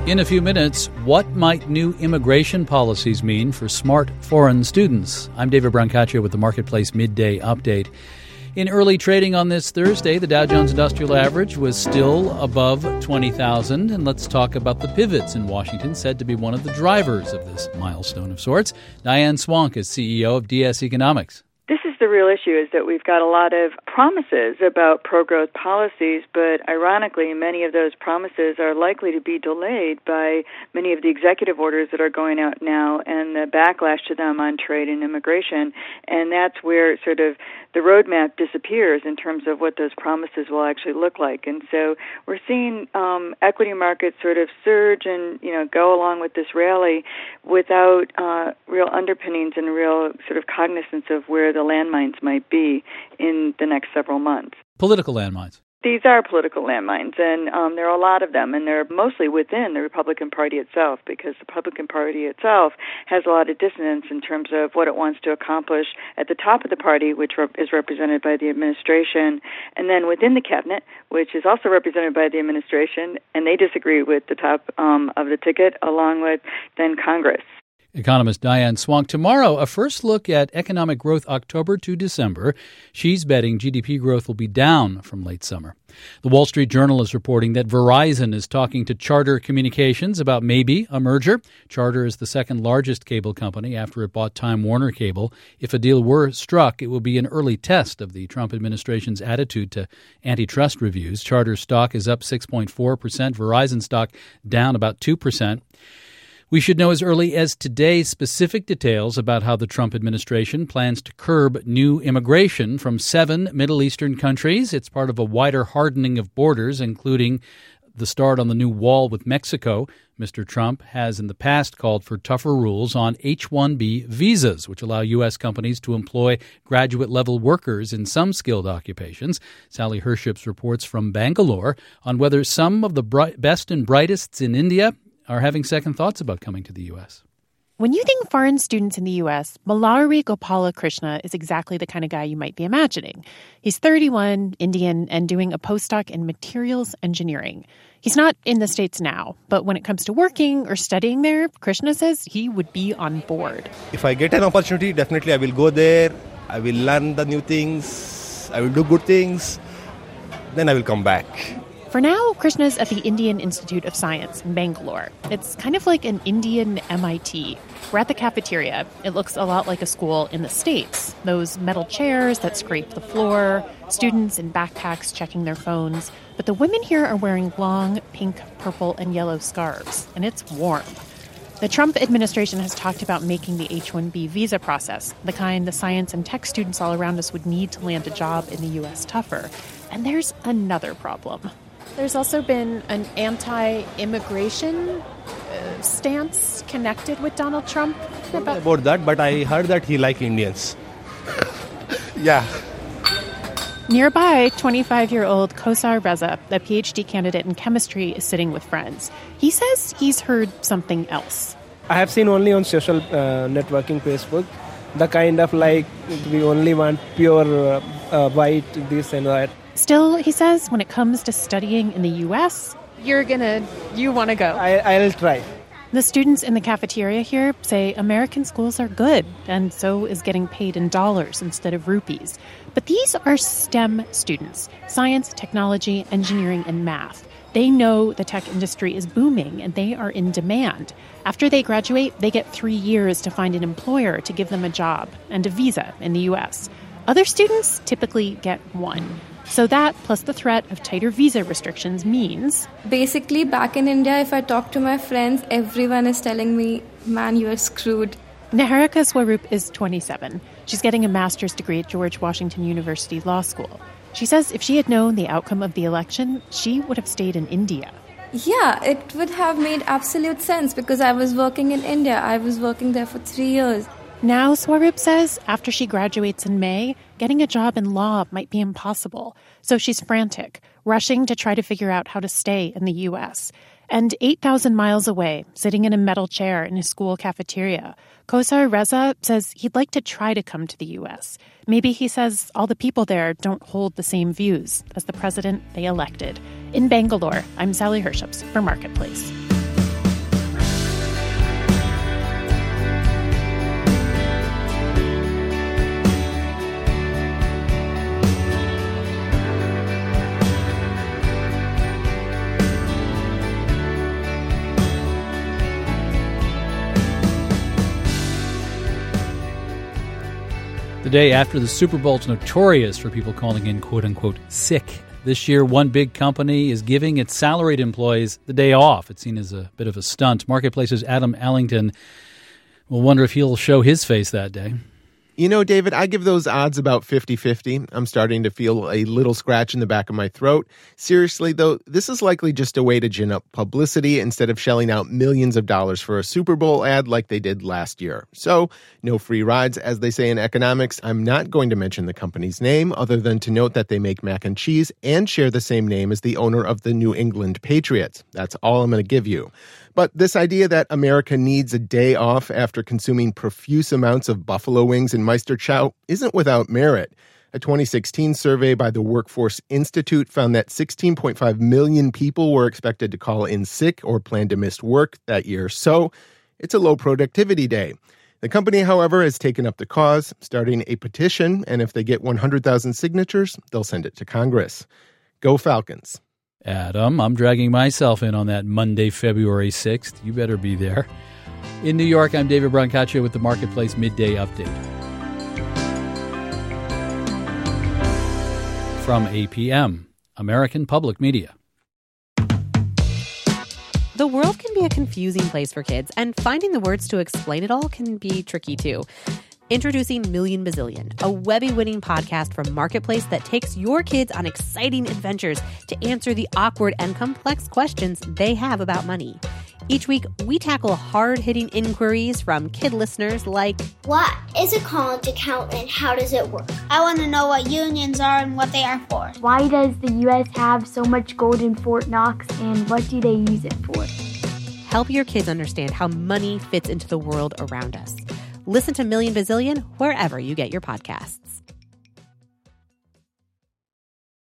In a few minutes, what might new immigration policies mean for smart foreign students? I'm David Brancaccio with the Marketplace Midday Update. In early trading on this Thursday, the Dow Jones Industrial Average was still above 20,000. And let's talk about the pivots in Washington, said to be one of the drivers of this milestone of sorts. Diane Swonk is CEO of DS Economics. This is the real issue, is that we've got a lot of promises about pro-growth policies, but ironically, many of those promises are likely to be delayed by many of the executive orders that are going out now and the backlash to them on trade and immigration. And that's where sort of the roadmap disappears in terms of what those promises will actually look like. And so we're seeing equity markets sort of surge and, go along with this rally without real underpinnings and real sort of cognizance of where the landmines might be in the next several months. Political landmines. These are political landmines, and there are a lot of them, and they're mostly within the Republican Party itself, because the Republican Party itself has a lot of dissonance in terms of what it wants to accomplish at the top of the party, which is represented by the administration, and then within the cabinet, which is also represented by the administration, and they disagree with the top of the ticket, along with then Congress. Economist Diane Swonk. Tomorrow, a first look at economic growth October to December. She's betting GDP growth will be down from late summer. The Wall Street Journal is reporting that Verizon is talking to Charter Communications about maybe a merger. Charter is the second largest cable company after it bought Time Warner Cable. If a deal were struck, it will be an early test of the Trump administration's attitude to antitrust reviews. Charter stock is up 6.4%. Verizon stock down about 2%. We should know as early as today specific details about how the Trump administration plans to curb new immigration from 7 Middle Eastern countries. It's part of a wider hardening of borders, including the start on the new wall with Mexico. Mr. Trump has in the past called for tougher rules on H-1B visas, which allow U.S. companies to employ graduate-level workers in some skilled occupations. Sally Herships reports from Bangalore on whether some of the best and brightest in India are having second thoughts about coming to the U.S. When you think foreign students in the U.S., Malari Gopalakrishna is exactly the kind of guy you might be imagining. He's 31, Indian, and doing a postdoc in materials engineering. He's not in the States now, but when it comes to working or studying there, Krishna says he would be on board. If I get an opportunity, definitely I will go there. I will learn the new things. I will do good things. Then I will come back. For now, Krishna's at the Indian Institute of Science in Bangalore. It's kind of like an Indian MIT. We're at the cafeteria. It looks a lot like a school in the States. Those metal chairs that scrape the floor, students in backpacks checking their phones. But the women here are wearing long pink, purple, and yellow scarves, and it's warm. The Trump administration has talked about making the H-1B visa process, the kind the science and tech students all around us would need to land a job in the U.S., tougher. And there's another problem. There's also been an anti-immigration stance connected with Donald Trump. About that, but I heard that he likes Indians. Yeah. Nearby, 25-year-old Kosar Reza, a PhD candidate in chemistry, is sitting with friends. He says he's heard something else. I have seen only on social networking Facebook, the kind of like we only want pure white, this and that. Still, he says, when it comes to studying in the U.S., you want to go. I'll try. The students in the cafeteria here say American schools are good, and so is getting paid in dollars instead of rupees. But these are STEM students, science, technology, engineering, and math. They know the tech industry is booming, and they are in demand. After they graduate, they get 3 years to find an employer to give them a job and a visa in the U.S. Other students typically get 1. So that, plus the threat of tighter visa restrictions, means... Basically, back in India, if I talk to my friends, everyone is telling me, man, you are screwed. Niharika Swaroop is 27. She's getting a master's degree at George Washington University Law School. She says if she had known the outcome of the election, she would have stayed in India. Yeah, it would have made absolute sense because I was working in India. I was working there for 3 years. Now, Swaroop says, after she graduates in May, getting a job in law might be impossible. So she's frantic, rushing to try to figure out how to stay in the U.S. And 8,000 miles away, sitting in a metal chair in his school cafeteria, Kosar Reza says he'd like to try to come to the U.S. Maybe, he says, all the people there don't hold the same views as the president they elected. In Bangalore, I'm Sally Herships for Marketplace. day after the Super Bowl's notorious for people calling in quote-unquote sick. This year, one big company is giving its salaried employees the day off. It's seen as a bit of a stunt. Marketplace's Adam Allington will wonder if he'll show his face that day. You know, David, I give those odds about 50-50. I'm starting to feel a little scratch in the back of my throat. Seriously, though, this is likely just a way to gin up publicity instead of shelling out millions of dollars for a Super Bowl ad like they did last year. So, no free rides, as they say in economics. I'm not going to mention the company's name other than to note that they make mac and cheese and share the same name as the owner of the New England Patriots. That's all I'm going to give you. But this idea that America needs a day off after consuming profuse amounts of buffalo wings and Meister Chow isn't without merit. A 2016 survey by the Workforce Institute found that 16.5 million people were expected to call in sick or plan to miss work that year. So it's a low productivity day. The company, however, has taken up the cause, starting a petition, and if they get 100,000 signatures, they'll send it to Congress. Go Falcons. Adam, I'm dragging myself in on that Monday, February 6th. You better be there. In New York, I'm David Brancaccio with the Marketplace Midday Update. From APM, American Public Media. The world can be a confusing place for kids, and finding the words to explain it all can be tricky too. Introducing Million Bazillion, a Webby-winning podcast from Marketplace that takes your kids on exciting adventures to answer the awkward and complex questions they have about money. Each week, we tackle hard-hitting inquiries from kid listeners like, what is a college account and how does it work? I want to know what unions are and what they are for. Why does the U.S. have so much gold in Fort Knox and what do they use it for? Help your kids understand how money fits into the world around us. Listen to Million Bazillion wherever you get your podcasts.